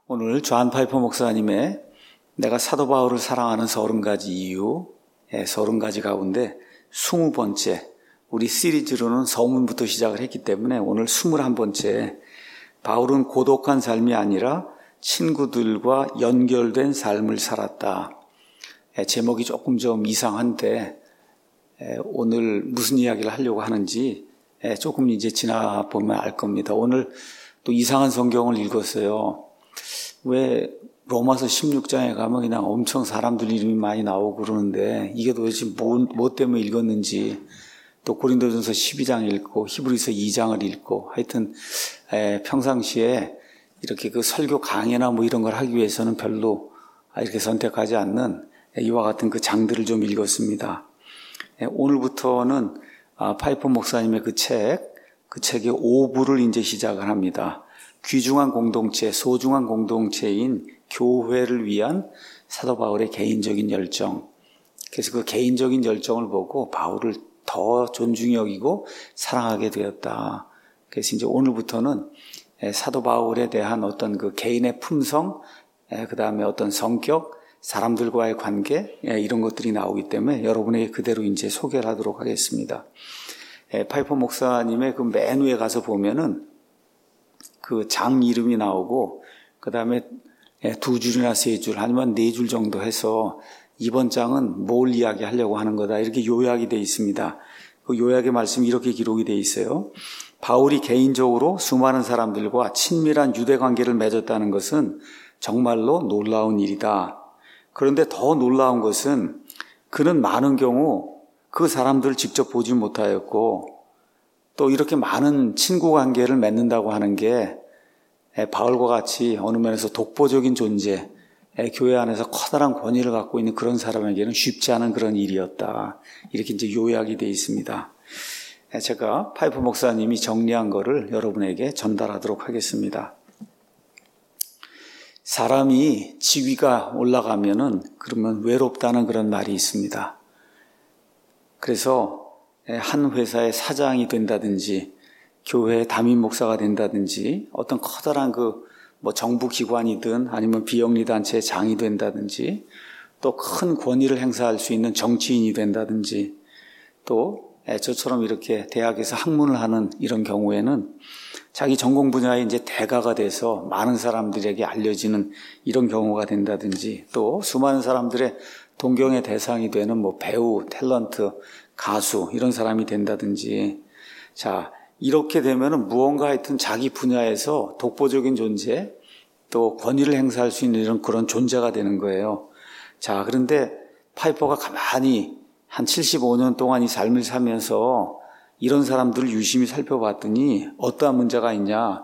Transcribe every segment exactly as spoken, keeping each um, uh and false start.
오늘 존 파이퍼 목사님의 내가 사도 바울을 사랑하는 서른 가지 이유, 서른 가지 가운데 스무 번째, 우리 시리즈로는 서문부터 시작을 했기 때문에 오늘 스물한 번째, 바울은 고독한 삶이 아니라 친구들과 연결된 삶을 살았다. 제목이 조금 좀 이상한데 오늘 무슨 이야기를 하려고 하는지 조금 이제 지나보면 알 겁니다. 오늘 또 이상한 성경을 읽었어요. 왜 로마서 십육 장에 가면 그냥 엄청 사람들 이름이 많이 나오고 그러는데 이게 도대체 뭐, 뭐 때문에 읽었는지, 또 고린도전서 십이 장 읽고 히브리서 이 장을 읽고 하여튼 에, 평상시에 이렇게 그 설교 강의나 뭐 이런 걸 하기 위해서는 별로 이렇게 선택하지 않는 이와 같은 그 장들을 좀 읽었습니다. 에, 오늘부터는 아, 파이퍼 목사님의 그 책, 그 책의 오 부를 이제 시작을 합니다. 귀중한 공동체, 소중한 공동체인 교회를 위한 사도 바울의 개인적인 열정. 그래서 그 개인적인 열정을 보고 바울을 더 존중히 여기고 사랑하게 되었다. 그래서 이제 오늘부터는 사도 바울에 대한 어떤 그 개인의 품성, 그 다음에 어떤 성격, 사람들과의 관계, 이런 것들이 나오기 때문에 여러분에게 그대로 이제 소개를 하도록 하겠습니다. 파이퍼 목사님의 그 맨 위에 가서 보면은 그 장 이름이 나오고, 그 다음에 두 줄이나 세 줄, 아니면 네 줄 정도 해서 이번 장은 뭘 이야기하려고 하는 거다, 이렇게 요약이 되어 있습니다. 그 요약의 말씀이 이렇게 기록이 되어 있어요. 바울이 개인적으로 수많은 사람들과 친밀한 유대 관계를 맺었다는 것은 정말로 놀라운 일이다. 그런데 더 놀라운 것은 그는 많은 경우 그 사람들을 직접 보지 못하였고, 또 이렇게 많은 친구 관계를 맺는다고 하는 게 바울과 같이 어느 면에서 독보적인 존재, 교회 안에서 커다란 권위를 갖고 있는 그런 사람에게는 쉽지 않은 그런 일이었다. 이렇게 이제 요약이 되어 있습니다. 제가 파이퍼 목사님이 정리한 거를 여러분에게 전달하도록 하겠습니다. 사람이 지위가 올라가면은 그러면 외롭다는 그런 말이 있습니다. 그래서 한 회사의 사장이 된다든지, 교회 담임 목사가 된다든지, 어떤 커다란 그 뭐 정부 기관이든 아니면 비영리 단체의 장이 된다든지, 또 큰 권위를 행사할 수 있는 정치인이 된다든지, 또 저처럼 이렇게 대학에서 학문을 하는 이런 경우에는 자기 전공 분야에 이제 대가가 돼서 많은 사람들에게 알려지는 이런 경우가 된다든지, 또 수많은 사람들의 동경의 대상이 되는 뭐 배우, 탤런트, 가수, 이런 사람이 된다든지, 자, 이렇게 되면은 무언가 하여튼 자기 분야에서 독보적인 존재, 또 권위를 행사할 수 있는 이런 그런 존재가 되는 거예요. 자, 그런데 파이퍼가 가만히 한 칠십오 년 동안 이 삶을 살면서 이런 사람들을 유심히 살펴봤더니 어떠한 문제가 있냐.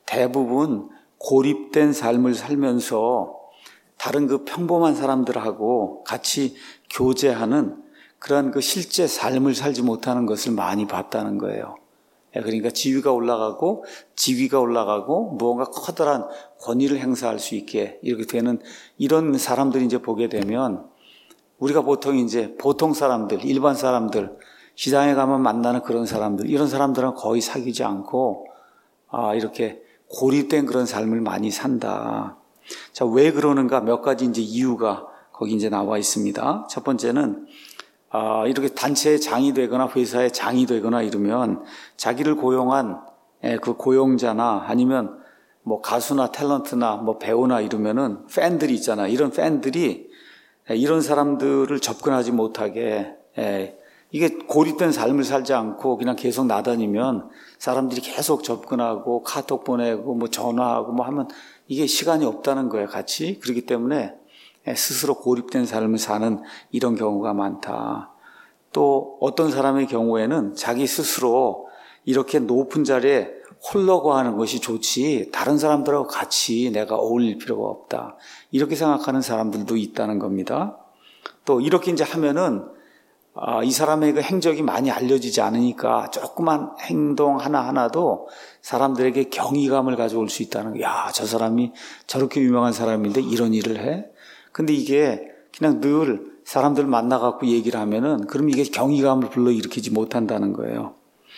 대부분 고립된 삶을 살면서 다른 그 평범한 사람들하고 같이 교제하는 그런 그 실제 삶을 살지 못하는 것을 많이 봤다는 거예요. 그러니까 지위가 올라가고 지위가 올라가고 무언가 커다란 권위를 행사할 수 있게 이렇게 되는 이런 사람들이 이제 보게 되면, 우리가 보통 이제 보통 사람들, 일반 사람들, 시장에 가면 만나는 그런 사람들, 이런 사람들은 거의 사귀지 않고 아, 이렇게 고립된 그런 삶을 많이 산다. 자, 왜 그러는가? 몇 가지 이제 이유가 거기 이제 나와 있습니다. 첫 번째는 아, 이렇게 단체의 장이 되거나 회사의 장이 되거나 이러면 자기를 고용한 그 고용자나 아니면 뭐 가수나 탤런트나 뭐 배우나 이러면은 팬들이 있잖아. 이런 팬들이 이런 사람들을 접근하지 못하게, 이게 고립된 삶을 살지 않고 그냥 계속 나다니면 사람들이 계속 접근하고 카톡 보내고 뭐 전화하고 뭐 하면 이게 시간이 없다는 거예요, 같이. 그렇기 때문에 스스로 고립된 삶을 사는 이런 경우가 많다. 또 어떤 사람의 경우에는 자기 스스로 이렇게 높은 자리에 홀로 거하는 것이 좋지 다른 사람들하고 같이 내가 어울릴 필요가 없다. 이렇게 생각하는 사람들도 있다는 겁니다. 또 이렇게 이제 하면은 아, 이 사람의 그 행적이 많이 알려지지 않으니까 조그만 행동 하나하나도 사람들에게 경이감을 가져올 수 있다는 거예요. 야, 저 사람이 저렇게 유명한 사람인데 이런 일을 해? 근데 이게 그냥 늘 사람들 만나갖고 얘기를 하면은 그럼 이게 경이감을 불러일으키지 못한다는 거예요.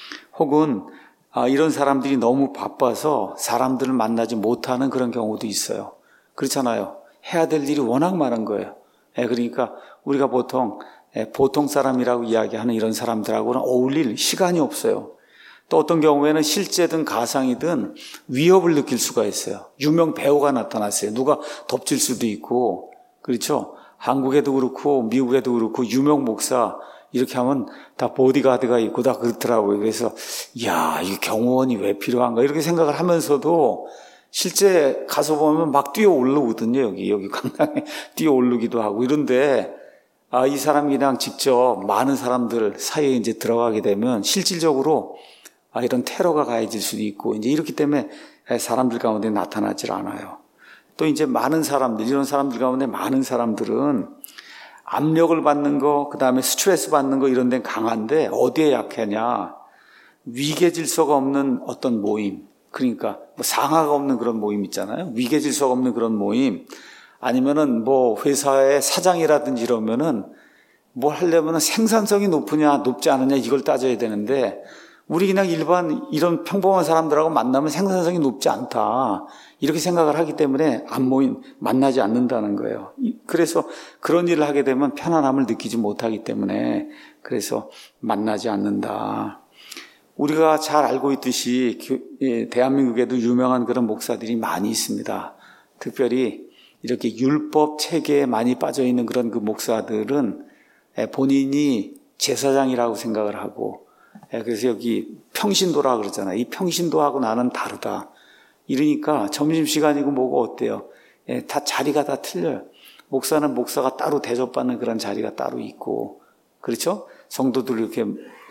혹은 아, 이런 사람들이 너무 바빠서 사람들을 만나지 못하는 그런 경우도 있어요. 그렇잖아요. 해야 될 일이 워낙 많은 거예요. 그러니까 우리가 보통 보통 사람이라고 이야기하는 이런 사람들하고는 어울릴 시간이 없어요. 또 어떤 경우에는 실제든 가상이든 위협을 느낄 수가 있어요. 유명 배우가 나타났어요. 누가 덮칠 수도 있고, 그렇죠? 한국에도 그렇고 미국에도 그렇고 유명 목사 이렇게 하면 다 보디가드가 있고 다 그렇더라고요. 그래서 이야, 이 경호원이 왜 필요한가 이렇게 생각을 하면서도 실제 가서 보면 막 뛰어 오르거든요. 여기 여기 강당에 뛰어 오르기도 하고 이런데 아, 이 사람이 그냥 직접 많은 사람들 사이에 이제 들어가게 되면 실질적으로 아, 이런 테러가 가해질 수도 있고, 이제 이렇기 때문에 사람들 가운데 나타나질 않아요. 또 이제 많은 사람들, 이런 사람들 가운데 많은 사람들은 압력을 받는 거, 그 다음에 스트레스 받는 거 이런 데는 강한데, 어디에 약하냐? 위계 질서가 없는 어떤 모임, 그러니까 뭐 상하가 없는 그런 모임 있잖아요. 위계 질서가 없는 그런 모임, 아니면은 뭐 회사의 사장이라든지 이러면은 뭘 하려면은 생산성이 높으냐, 높지 않느냐 이걸 따져야 되는데, 우리 그냥 일반 이런 평범한 사람들하고 만나면 생산성이 높지 않다. 이렇게 생각을 하기 때문에 안 모인, 만나지 않는다는 거예요. 그래서 그런 일을 하게 되면 편안함을 느끼지 못하기 때문에 그래서 만나지 않는다. 우리가 잘 알고 있듯이 대한민국에도 유명한 그런 목사들이 많이 있습니다. 특별히 이렇게 율법 체계에 많이 빠져 있는 그런 그 목사들은 본인이 제사장이라고 생각을 하고, 그래서 여기 평신도라 그러잖아요. 이 평신도하고 나는 다르다. 이러니까 점심시간이고 뭐고 어때요? 다 자리가 다 틀려요. 목사는 목사가 따로 대접받는 그런 자리가 따로 있고, 그렇죠? 성도들 이렇게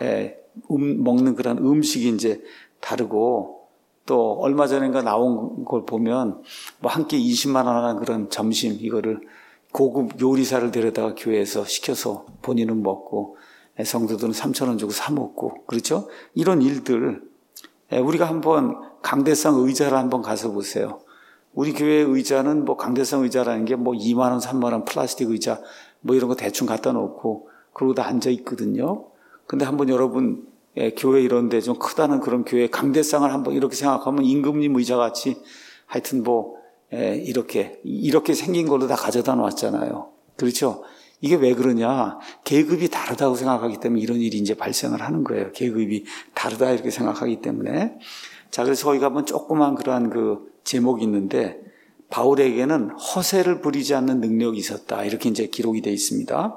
음, 먹는 그런 음식이 이제 다르고, 또 얼마 전인가 나온 걸 보면 뭐 한 끼 이십만 원 하는 그런 점심 이거를 고급 요리사를 데려다가 교회에서 시켜서 본인은 먹고 성도들은 삼천 원 주고 사 먹고, 그렇죠? 이런 일들 우리가 한번 강대상 의자를 한번 가서 보세요. 우리 교회 의자는 뭐 강대상 의자라는 게 뭐 이만 원, 삼만 원 플라스틱 의자 뭐 이런 거 대충 갖다 놓고 그러고 다 앉아 있거든요. 근데 한번 여러분 교회 이런 데 좀 크다는 그런 교회 강대상을 한번 이렇게 생각하면 임금님 의자 같이 하여튼 뭐 이렇게 이렇게 생긴 걸로 다 가져다 놨잖아요. 그렇죠? 이게 왜 그러냐? 계급이 다르다고 생각하기 때문에 이런 일이 이제 발생을 하는 거예요. 계급이 다르다 이렇게 생각하기 때문에. 자, 그래서 거기가 한번 조그만 그러한 그 제목이 있는데, 바울에게는 허세를 부리지 않는 능력이 있었다. 이렇게 이제 기록이 되어 있습니다.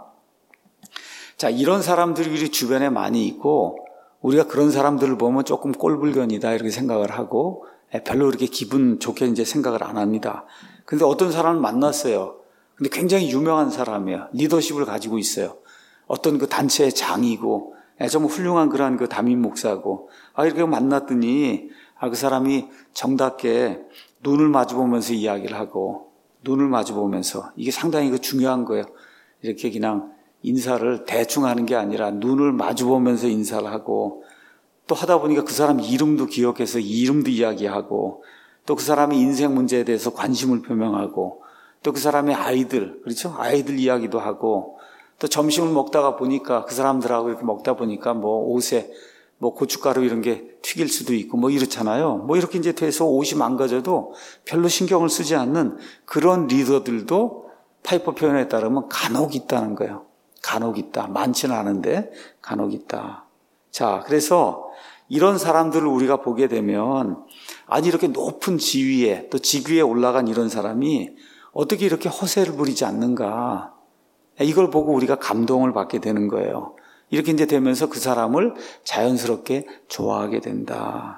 자, 이런 사람들이 우리 주변에 많이 있고, 우리가 그런 사람들을 보면 조금 꼴불견이다 이렇게 생각을 하고, 별로 그렇게 기분 좋게 이제 생각을 안 합니다. 근데 어떤 사람을 만났어요. 근데 굉장히 유명한 사람이에요. 리더십을 가지고 있어요. 어떤 그 단체의 장이고, 정말 훌륭한 그러한 그 담임 목사고, 아, 이렇게 만났더니, 아, 그 사람이 정답게 눈을 마주보면서 이야기를 하고, 눈을 마주보면서, 이게 상당히 그 중요한 거예요. 이렇게 그냥 인사를 대충 하는 게 아니라 눈을 마주보면서 인사를 하고, 또 하다 보니까 그 사람 이름도 기억해서 이름도 이야기하고, 또 그 사람의 인생 문제에 대해서 관심을 표명하고, 또 그 사람의 아이들, 그렇죠? 아이들 이야기도 하고, 또 점심을 먹다가 보니까 그 사람들하고 이렇게 먹다 보니까 뭐 옷에 뭐 고춧가루 이런 게 튀길 수도 있고 뭐 이렇잖아요. 뭐 이렇게 이제 돼서 옷이 망가져도 별로 신경을 쓰지 않는 그런 리더들도 파이퍼 표현에 따르면 간혹 있다는 거예요. 간혹 있다. 많지는 않은데 간혹 있다. 자, 그래서 이런 사람들을 우리가 보게 되면, 아니 이렇게 높은 지위에 또 직위에 올라간 이런 사람이 어떻게 이렇게 허세를 부리지 않는가? 이걸 보고 우리가 감동을 받게 되는 거예요. 이렇게 이제 되면서 그 사람을 자연스럽게 좋아하게 된다.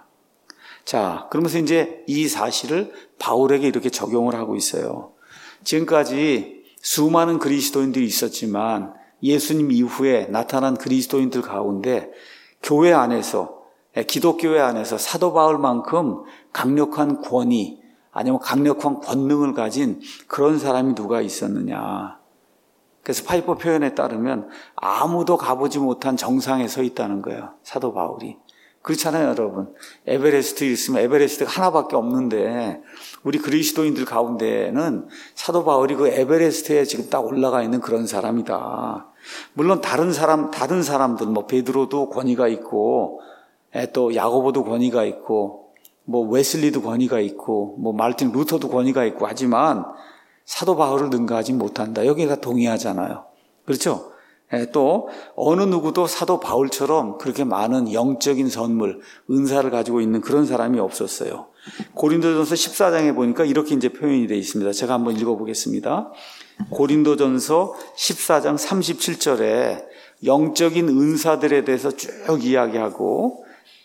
자, 그러면서 이제 이 사실을 바울에게 이렇게 적용을 하고 있어요. 지금까지 수많은 그리스도인들이 있었지만 예수님 이후에 나타난 그리스도인들 가운데 교회 안에서, 기독교회 안에서 사도 바울만큼 강력한 권위, 아니면 강력한 권능을 가진 그런 사람이 누가 있었느냐. 그래서 파이퍼 표현에 따르면 아무도 가보지 못한 정상에 서 있다는 거예요. 사도 바울이. 그렇잖아요, 여러분. 에베레스트 있으면 에베레스트가 하나밖에 없는데 우리 그리스도인들 가운데는 사도 바울이 그 에베레스트에 지금 딱 올라가 있는 그런 사람이다. 물론 다른 사람, 다른 사람들, 뭐 베드로도 권위가 있고 또 야고보도 권위가 있고 뭐 웨슬리도 권위가 있고 뭐 말틴 루터도 권위가 있고 하지만 사도 바울을 능가하지 못한다. 여기에 다 동의하잖아요. 그렇죠? 예, 또 어느 누구도 사도 바울처럼 그렇게 많은 영적인 선물, 은사를 가지고 있는 그런 사람이 없었어요. 고린도전서 십사 장에 보니까 이렇게 이제 표현이 되어 있습니다. 제가 한번 읽어보겠습니다. 고린도전서 십사 장 삼십칠 절에 영적인 은사들에 대해서 쭉 이야기하고,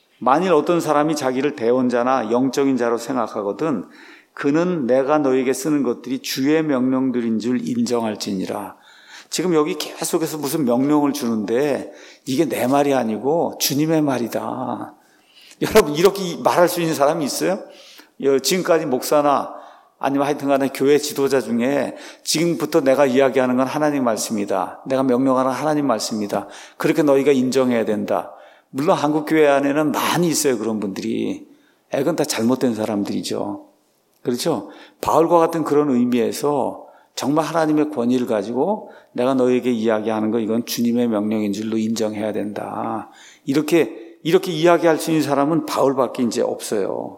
만일 어떤 사람이 자기를 대언자나 영적인 자로 생각하거든 그는 내가 너에게 쓰는 것들이 주의 명령들인 줄 인정할지니라. 지금 여기 계속해서 무슨 명령을 주는데 이게 내 말이 아니고 주님의 말이다. 여러분, 이렇게 말할 수 있는 사람이 있어요? 지금까지 목사나 아니면 하여튼 간에 교회 지도자 중에 지금부터 내가 이야기하는 건 하나님 말씀이다. 내가 명령하는 하나님 말씀이다. 그렇게 너희가 인정해야 된다. 물론 한국교회 안에는 많이 있어요, 그런 분들이. 그건 다 잘못된 사람들이죠. 그렇죠? 바울과 같은 그런 의미에서 정말 하나님의 권위를 가지고 내가 너에게 이야기하는 거 이건 주님의 명령인 줄로 인정해야 된다. 이렇게 이렇게 이야기할 수 있는 사람은 바울밖에 이제 없어요.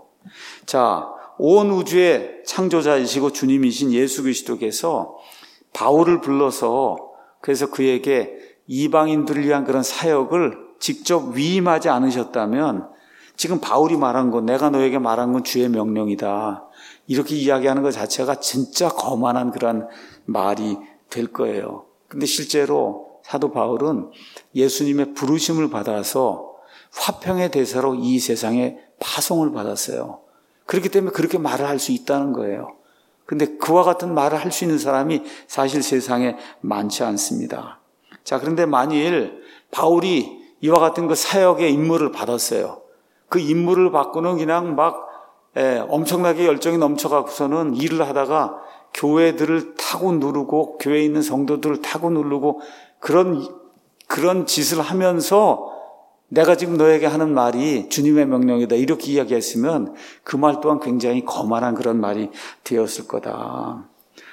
자, 온 우주의 창조자이시고 주님이신 예수 그리스도께서 바울을 불러서 그래서 그에게 이방인들을 위한 그런 사역을 직접 위임하지 않으셨다면 지금 바울이 말한 건, 내가 너에게 말한 건 주의 명령이다, 이렇게 이야기하는 것 자체가 진짜 거만한 그런 말이 될 거예요. 근데 실제로 사도 바울은 예수님의 부르심을 받아서 화평의 대사로 이 세상에 파송을 받았어요. 그렇기 때문에 그렇게 말을 할 수 있다는 거예요. 근데 그와 같은 말을 할 수 있는 사람이 사실 세상에 많지 않습니다. 자, 그런데 만일 바울이 이와 같은 그 사역의 임무를 받았어요. 그 임무를 받고는 그냥 막 예, 엄청나게 열정이 넘쳐가고서는 일을 하다가 교회들을 타고 누르고 교회에 있는 성도들을 타고 누르고 그런 그런 짓을 하면서 내가 지금 너에게 하는 말이 주님의 명령이다 이렇게 이야기했으면 그 말 또한 굉장히 거만한 그런 말이 되었을 거다.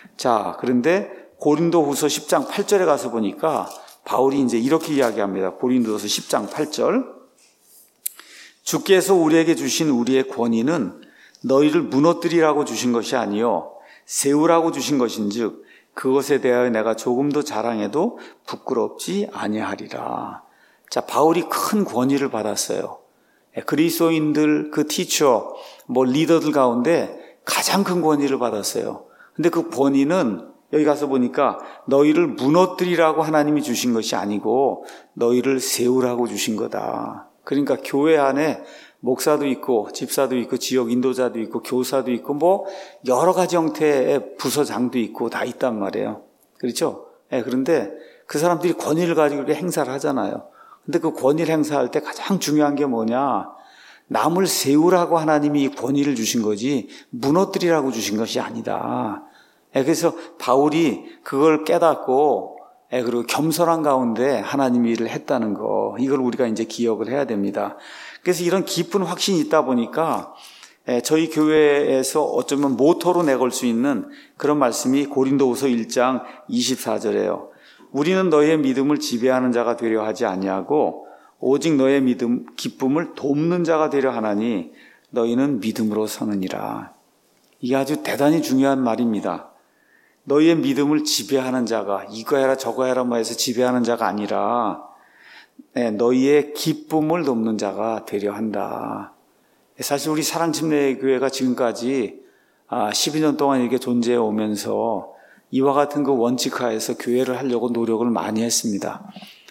자, 그런데 고린도후서 십 장 팔 절에 가서 보니까 바울이 이제 이렇게 이야기합니다. 고린도후서 십 장 팔 절. 주께서 우리에게 주신 우리의 권위는 너희를 무너뜨리라고 주신 것이 아니요 세우라고 주신 것인즉 그것에 대하여 내가 조금도 자랑해도 부끄럽지 아니하리라. 자, 바울이 큰 권위를 받았어요. 그리스도인들, 그 티처, 뭐 리더들 가운데 가장 큰 권위를 받았어요. 근데 그 권위는 여기 가서 보니까 너희를 무너뜨리라고 하나님이 주신 것이 아니고 너희를 세우라고 주신 거다. 그러니까 교회 안에 목사도 있고 집사도 있고 지역 인도자도 있고 교사도 있고 뭐 여러 가지 형태의 부서장도 있고 다 있단 말이에요. 그렇죠? 네, 그런데 그 사람들이 권위를 가지고 이렇게 행사를 하잖아요. 근데 그 권위를 행사할 때 가장 중요한 게 뭐냐? 남을 세우라고 하나님이 권위를 주신 거지 무너뜨리라고 주신 것이 아니다. 네, 그래서 바울이 그걸 깨닫고 예, 그리고 겸손한 가운데 하나님 일을 했다는 거, 이걸 우리가 이제 기억을 해야 됩니다. 그래서 이런 깊은 확신이 있다 보니까 예, 저희 교회에서 어쩌면 모토로 내걸 수 있는 그런 말씀이 고린도후서 일 장 이십사 절이에요. 우리는 너의 믿음을 지배하는 자가 되려 하지 아니하고 오직 너의 믿음 기쁨을 돕는 자가 되려 하나니 너희는 믿음으로 서느니라. 이게 아주 대단히 중요한 말입니다. 너희의 믿음을 지배하는 자가, 이거 해라 저거 해라 뭐 해서 지배하는 자가 아니라 네, 너희의 기쁨을 돕는 자가 되려 한다. 사실 우리 사랑침례교회가 지금까지 십이 년 동안 이렇게 존재해 오면서 이와 같은 그 원칙하에서 교회를 하려고 노력을 많이 했습니다.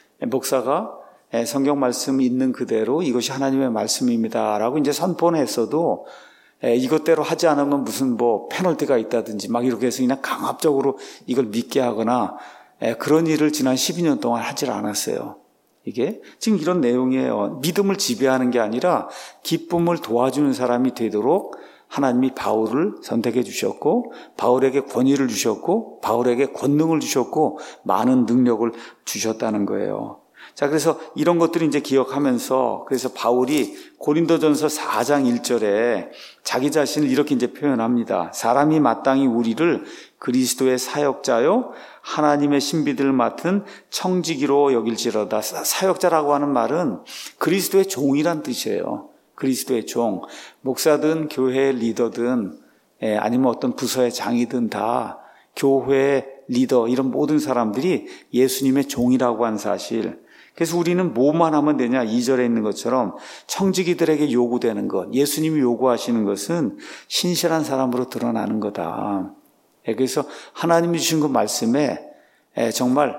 목사가 성경 말씀 있는 그대로 이것이 하나님의 말씀입니다 라고 이제 선포는 했어도 이것대로 하지 않으면 무슨 뭐 페널티가 있다든지 막 이렇게 해서 그냥 강압적으로 이걸 믿게 하거나 그런 일을 지난 십이 년 동안 하질 않았어요. 이게 지금 이런 내용이에요. 믿음을 지배하는 게 아니라 기쁨을 도와주는 사람이 되도록 하나님이 바울을 선택해 주셨고 바울에게 권위를 주셨고 바울에게 권능을 주셨고 많은 능력을 주셨다는 거예요. 자, 그래서 이런 것들을 이제 기억하면서 그래서 바울이 고린도전서 사 장 일 절에 자기 자신을 이렇게 이제 표현합니다. 사람이 마땅히 우리를 그리스도의 사역자요 하나님의 신비들을 맡은 청지기로 여길지로다. 사역자라고 하는 말은 그리스도의 종이란 뜻이에요. 그리스도의 종, 목사든 교회 리더든 예, 아니면 어떤 부서의 장이든 다 교회 리더 이런 모든 사람들이 예수님의 종이라고 한 사실. 그래서 우리는 뭐만 하면 되냐? 이 절에 있는 것처럼 청지기들에게 요구되는 것, 예수님이 요구하시는 것은 신실한 사람으로 드러나는 거다. 예, 그래서 하나님이 주신 그 말씀에 예, 정말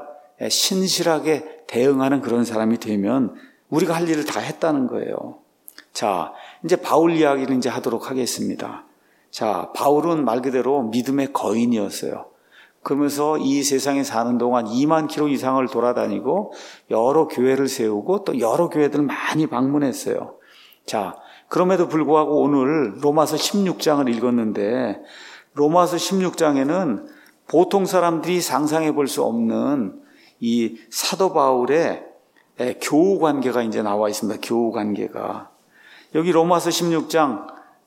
신실하게 대응하는 그런 사람이 되면 우리가 할 일을 다 했다는 거예요. 자, 이제 바울 이야기를 이제 하도록 하겠습니다. 자, 바울은 말 그대로 믿음의 거인이었어요. 그러면서 이 세상에 사는 동안 이만 킬로 이상을 돌아다니고 여러 교회를 세우고 또 여러 교회들을 많이 방문했어요. 자, 그럼에도 불구하고 오늘 로마서 십육 장을 읽었는데 로마서 십육 장에는 보통 사람들이 상상해 볼 수 없는 이 사도 바울의 교우 관계가 이제 나와 있습니다. 교우 관계가. 여기 로마서 십육 장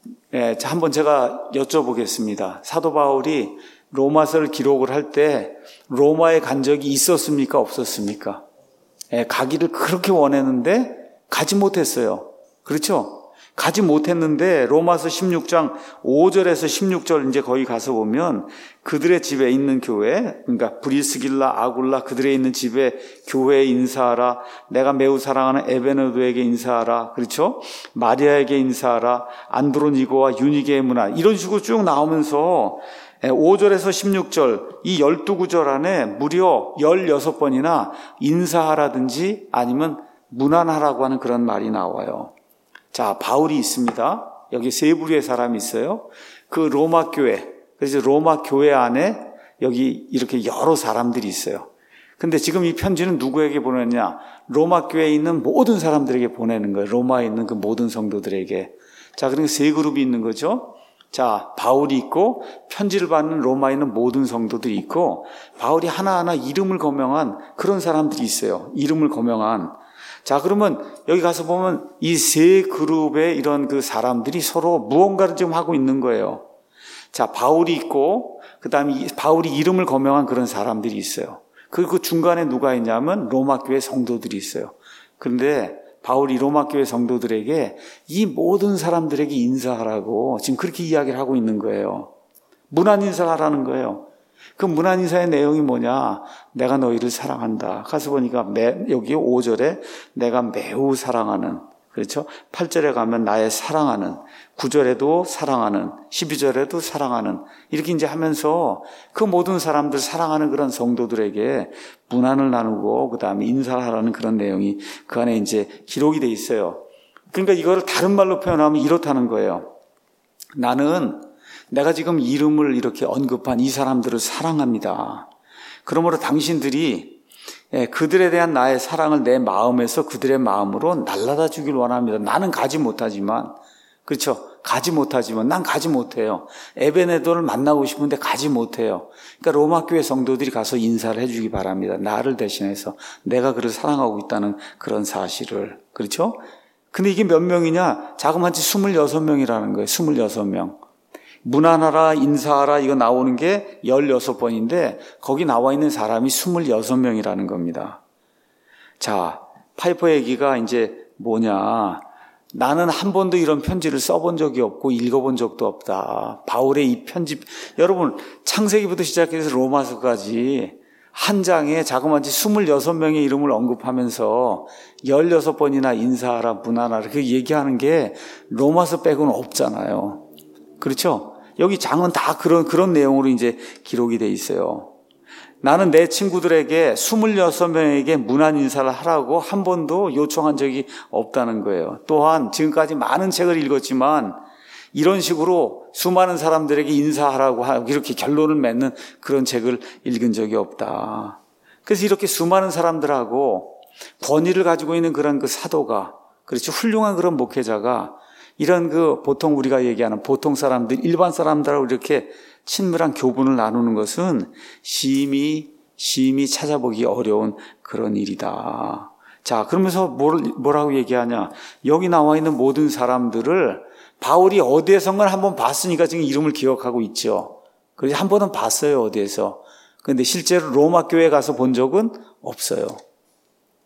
한번 제가 여쭤보겠습니다. 사도 바울이 로마서를 기록을 할 때 로마에 간 적이 있었습니까? 없었습니까? 예, 가기를 그렇게 원했는데 가지 못했어요. 그렇죠? 가지 못했는데 로마서 십육 장 오 절에서 십육 절 이제 거기 가서 보면 그들의 집에 있는 교회, 그러니까 브리스길라, 아굴라 그들의 있는 집에 교회에 인사하라. 내가 매우 사랑하는 에베네도에게 인사하라. 그렇죠? 마리아에게 인사하라. 안드로니고와 유니게의 문화 이런 식으로 쭉 나오면서 오 절에서 십육 절 이 십이 구절 안에 무려 십육 번이나 인사하라든지 아니면 문안하라고 하는 그런 말이 나와요. 자, 바울이 있습니다. 여기 세 부류의 사람이 있어요. 그 로마 교회, 그래서 로마 교회 안에 여기 이렇게 여러 사람들이 있어요. 근데 지금 이 편지는 누구에게 보내냐? 로마 교회에 있는 모든 사람들에게 보내는 거예요. 로마에 있는 그 모든 성도들에게. 자, 그러니까 세 그룹이 있는 거죠. 자, 바울이 있고 편지를 받는 로마에 있는 모든 성도들이 있고 바울이 하나하나 이름을 거명한 그런 사람들이 있어요. 이름을 거명한. 자, 그러면 여기 가서 보면 이 세 그룹의 이런 그 사람들이 서로 무언가를 지금 하고 있는 거예요. 자, 바울이 있고 그 다음에 바울이 이름을 거명한 그런 사람들이 있어요. 그리고 그 중간에 누가 있냐면 로마 교회 성도들이 있어요. 그런데 바울이 로마 교회 성도들에게 이 모든 사람들에게 인사하라고 지금 그렇게 이야기를 하고 있는 거예요. 문안 인사를 하라는 거예요. 그 문안 인사의 내용이 뭐냐? 내가 너희를 사랑한다. 가서 보니까 매, 여기 오 절에 내가 매우 사랑하는, 그렇죠? 팔 절에 가면 나의 사랑하는, 구 절에도 사랑하는, 십이 절에도 사랑하는, 이렇게 이제 하면서 그 모든 사람들 사랑하는 그런 성도들에게 문안을 나누고 그 다음에 인사를 하라는 그런 내용이 그 안에 이제 기록이 돼 있어요. 그러니까 이거를 다른 말로 표현하면 이렇다는 거예요. 나는 내가 지금 이름을 이렇게 언급한 이 사람들을 사랑합니다. 그러므로 당신들이 그들에 대한 나의 사랑을 내 마음에서 그들의 마음으로 날라다 주길 원합니다. 나는 가지 못하지만, 그렇죠? 가지 못하지만 난 가지 못해요. 에베네도를 만나고 싶은데 가지 못해요. 그러니까 로마 교회 성도들이 가서 인사를 해주기 바랍니다. 나를 대신해서 내가 그를 사랑하고 있다는 그런 사실을. 그렇죠? 근데 이게 몇 명이냐? 자그마치 스물여섯 명이라는 거예요. 스물여섯 명. 문안하라, 인사하라 이거 나오는 게 십육 번인데 거기 나와 있는 사람이 스물여섯 명이라는 겁니다. 자, 파이퍼 얘기가 이제 뭐냐? 나는 한 번도 이런 편지를 써본 적이 없고 읽어본 적도 없다. 바울의 이 편지, 여러분 창세기부터 시작해서 로마서까지 한 장에 자그마치 스물여섯 명의 이름을 언급하면서 십육 번이나 인사하라, 문안하라 그 얘기하는 게 로마서 빼고는 없잖아요. 그렇죠? 여기 장은 다 그런, 그런 내용으로 이제 기록이 돼 있어요. 나는 내 친구들에게 스물여섯 명에게 문안 인사를 하라고 한 번도 요청한 적이 없다는 거예요. 또한 지금까지 많은 책을 읽었지만 이런 식으로 수많은 사람들에게 인사하라고 하고 이렇게 결론을 맺는 그런 책을 읽은 적이 없다. 그래서 이렇게 수많은 사람들하고 권위를 가지고 있는 그런 그 사도가, 그렇죠? 훌륭한 그런 목회자가 이런 그 보통 우리가 얘기하는 보통 사람들, 일반 사람들하고 이렇게 친밀한 교분을 나누는 것은 심히, 심히 찾아보기 어려운 그런 일이다. 자, 그러면서 뭘, 뭐라고 얘기하냐. 여기 나와 있는 모든 사람들을 바울이 어디에선가 한번 봤으니까 지금 이름을 기억하고 있죠. 그래서 한 번은 봤어요, 어디에서. 그런데 실제로 로마 교회에 가서 본 적은 없어요.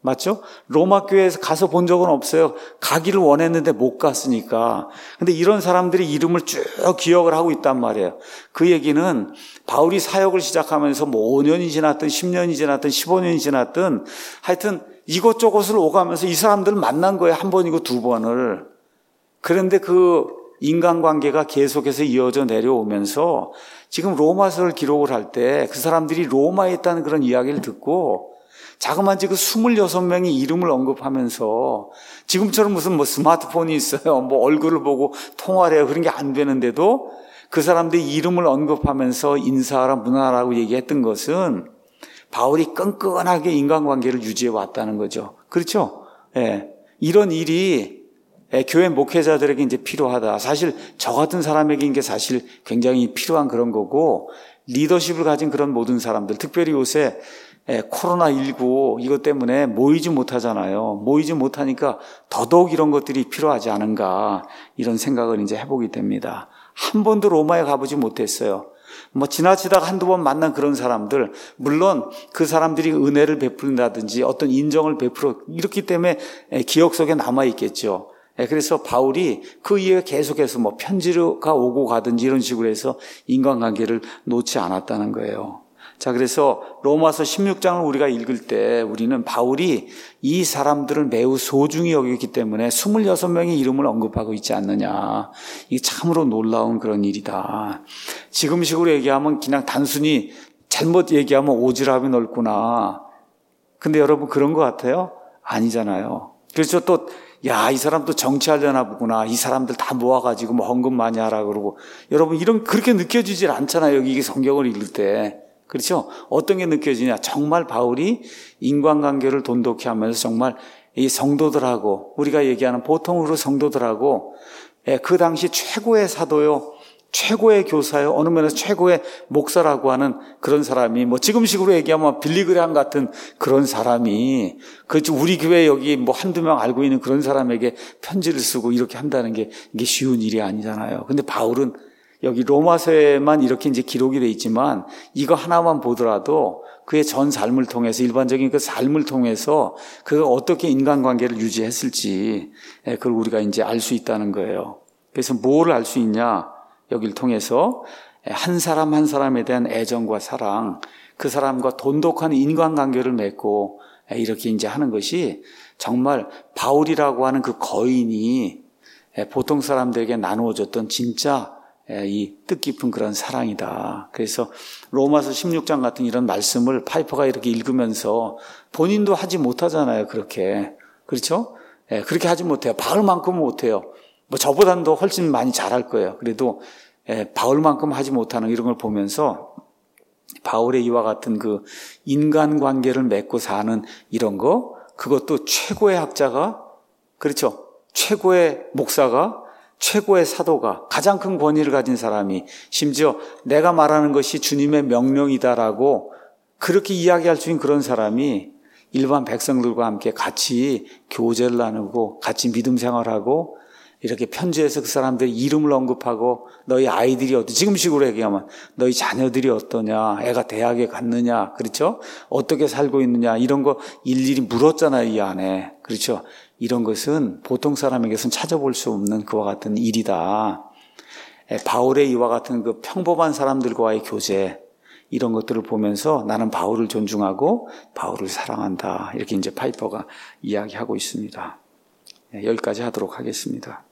맞죠? 로마 교회에서 가서 본 적은 없어요. 가기를 원했는데 못 갔으니까. 근데 이런 사람들이 이름을 쭉 기억을 하고 있단 말이에요. 그 얘기는 바울이 사역을 시작하면서 뭐 오 년이 지났든 십 년이 지났든 십오 년이 지났든 하여튼 이곳저곳을 오가면서 이 사람들을 만난 거예요. 한 번이고 두 번을. 그런데 그 인간관계가 계속해서 이어져 내려오면서 지금 로마서를 기록을 할 때 그 사람들이 로마에 있다는 그런 이야기를 듣고 자그마치 그 스물여섯 명의 이름을 언급하면서 지금처럼 무슨 뭐 스마트폰이 있어요. 뭐 얼굴을 보고 통화를 해요. 그런 게 안 되는데도 그 사람들이 이름을 언급하면서 인사하라 문화라고 얘기했던 것은 바울이 끈끈하게 인간관계를 유지해 왔다는 거죠. 그렇죠? 예. 이런 일이 교회 목회자들에게 이제 필요하다. 사실 저 같은 사람에게 이게 사실 굉장히 필요한 그런 거고 리더십을 가진 그런 모든 사람들, 특별히 요새 코로나십구 이것 때문에 모이지 못하잖아요. 모이지 못하니까 더더욱 이런 것들이 필요하지 않은가 이런 생각을 이제 해보게 됩니다. 한 번도 로마에 가보지 못했어요. 뭐 지나치다가 한두 번 만난 그런 사람들, 물론 그 사람들이 은혜를 베푼다든지 어떤 인정을 베풀어 이렇기 때문에 기억 속에 남아있겠죠. 그래서 바울이 그 이후에 계속해서 뭐 편지가 오고 가든지 이런 식으로 해서 인간관계를 놓지 않았다는 거예요. 자, 그래서 로마서 십육 장을 우리가 읽을 때 우리는 바울이 이 사람들을 매우 소중히 여기기 때문에 스물여섯 명의 이름을 언급하고 있지 않느냐. 이게 참으로 놀라운 그런 일이다. 지금식으로 얘기하면 그냥 단순히 잘못 얘기하면 오지랖이 넓구나. 근데 여러분 그런 것 같아요? 아니잖아요. 그래서 또 야, 이 사람도 정치하려나 보구나. 이 사람들 다 모아가지고 뭐 헌금 많이 하라 그러고. 여러분 이런 그렇게 느껴지질 않잖아요. 여기 성경을 읽을 때. 그렇죠? 어떤 게 느껴지냐? 정말 바울이 인간관계를 돈독히 하면서 정말 이 성도들하고 우리가 얘기하는 보통으로 성도들하고 그 당시 최고의 사도요. 최고의 교사요. 어느 면에서 최고의 목사라고 하는 그런 사람이 뭐 지금식으로 얘기하면 빌리그레함 같은 그런 사람이 그 우리 교회 여기 뭐 한두 명 알고 있는 그런 사람에게 편지를 쓰고 이렇게 한다는 게 이게 쉬운 일이 아니잖아요. 근데 바울은 여기 로마서에만 이렇게 이제 기록이 돼 있지만 이거 하나만 보더라도 그의 전 삶을 통해서 일반적인 그 삶을 통해서 그가 어떻게 인간관계를 유지했을지 그걸 우리가 이제 알 수 있다는 거예요. 그래서 뭐를 알 수 있냐? 여기를 통해서 한 사람 한 사람에 대한 애정과 사랑, 그 사람과 돈독한 인간관계를 맺고 이렇게 이제 하는 것이 정말 바울이라고 하는 그 거인이 보통 사람들에게 나누어줬던 진짜 이 뜻깊은 그런 사랑이다. 그래서 로마서 십육 장 같은 이런 말씀을 파이퍼가 이렇게 읽으면서 본인도 하지 못하잖아요. 그렇게. 그렇죠? 그렇게 하지 못해요. 바울만큼은 못해요. 뭐 저보다는 더 훨씬 많이 잘할 거예요. 그래도 바울만큼 하지 못하는 이런 걸 보면서 바울의 이와 같은 그 인간관계를 맺고 사는 이런 거, 그것도 최고의 학자가, 그렇죠? 최고의 목사가, 최고의 사도가, 가장 큰 권위를 가진 사람이, 심지어 내가 말하는 것이 주님의 명령이다라고 그렇게 이야기할 수 있는 그런 사람이 일반 백성들과 함께 같이 교제를 나누고 같이 믿음 생활하고 이렇게 편지에서 그 사람들의 이름을 언급하고 너희 아이들이 어떠냐, 지금식으로 얘기하면 너희 자녀들이 어떠냐, 애가 대학에 갔느냐, 그렇죠? 어떻게 살고 있느냐, 이런 거 일일이 물었잖아요, 이 안에. 그렇죠? 이런 것은 보통 사람에게서는 찾아볼 수 없는 그와 같은 일이다. 바울의 이와 같은 그 평범한 사람들과의 교제, 이런 것들을 보면서 나는 바울을 존중하고 바울을 사랑한다. 이렇게 이제 파이퍼가 이야기하고 있습니다. 여기까지 하도록 하겠습니다.